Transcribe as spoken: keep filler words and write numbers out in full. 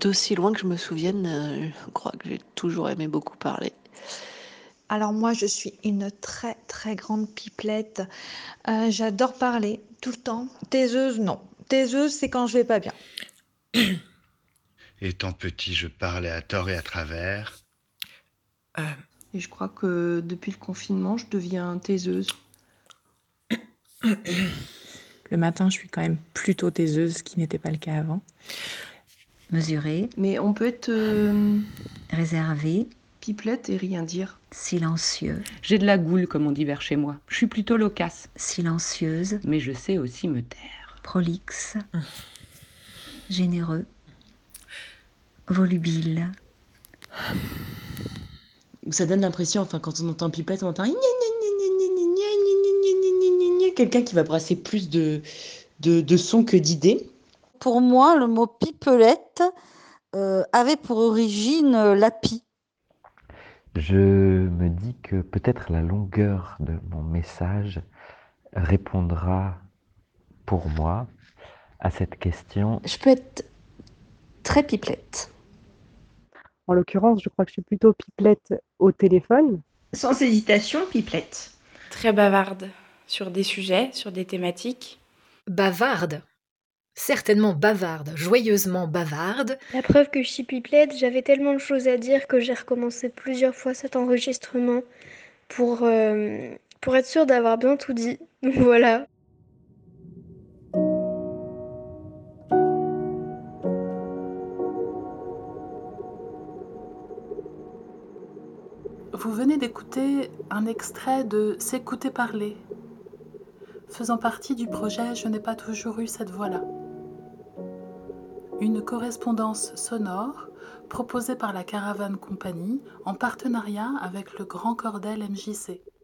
D'aussi loin que je me souvienne, heu, je crois que j'ai toujours aimé beaucoup parler. Alors moi, je suis une très, très grande pipelette. Heu, j'adore parler, tout le temps. Taiseuse, non. Taiseuse, c'est quand je vais pas bien. Étant petit, je parlais à tort et à travers. Euh, Et je crois que depuis le confinement, je deviens taiseuse. le matin, je suis quand même plutôt taiseuse, ce qui n'était pas le cas avant. Mesuré, Mais on peut être euh, réservé, pipelette et rien dire. silencieux, J'ai de la goule, comme on dit vers chez moi. Je suis plutôt loquace, silencieuse, mais je sais aussi me taire. prolixe, généreux, volubile. Ça donne l'impression, enfin, quand on entend pipette, on entend gna, gna, gna, gna, gna, gna, gna, gna, gna, gna, gna, quelqu'un qui va brasser plus de, de, de sons que d'idées. Pour moi, le mot pipelette euh, avait pour origine euh, la pie. Je me dis que peut-être la longueur de mon message répondra pour moi à cette question. Je peux être très pipelette. En l'occurrence, je crois que je suis plutôt pipelette au téléphone. Sans hésitation, pipelette. Très bavarde, sur des sujets, sur des thématiques. Bavarde. Certainement bavarde, joyeusement bavarde. La preuve que je suis pipelette, j'avais tellement de choses à dire que j'ai recommencé plusieurs fois cet enregistrement pour, euh, pour être sûre d'avoir bien tout dit. Donc voilà. Vous venez d'écouter un extrait de S'écouter parler, faisant partie du projet Je n'ai pas toujours eu cette voix-là. Une correspondance sonore proposée par la Caravane Compagnie en partenariat avec le Grand Cordel M J C.